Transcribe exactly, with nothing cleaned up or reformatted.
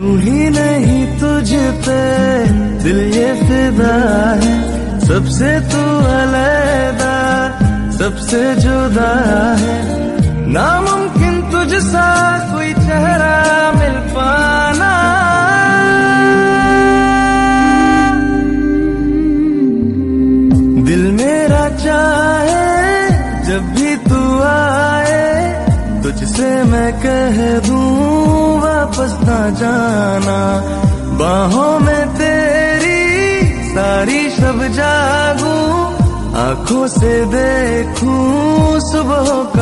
तू ही नहीं तुझ पे दिल ये फिदा है, सबसे तू अलग सबसे जुदा है। नामुमकिन तुझसा कोई चेहरा मिल पाना, दिल मेरा चाहे जब भी तू आए, तुझसे मैं कह दूं वापस ना जाना। बाहों में तेरी सारी शब जागूं, आंखों से देखूं सुबह का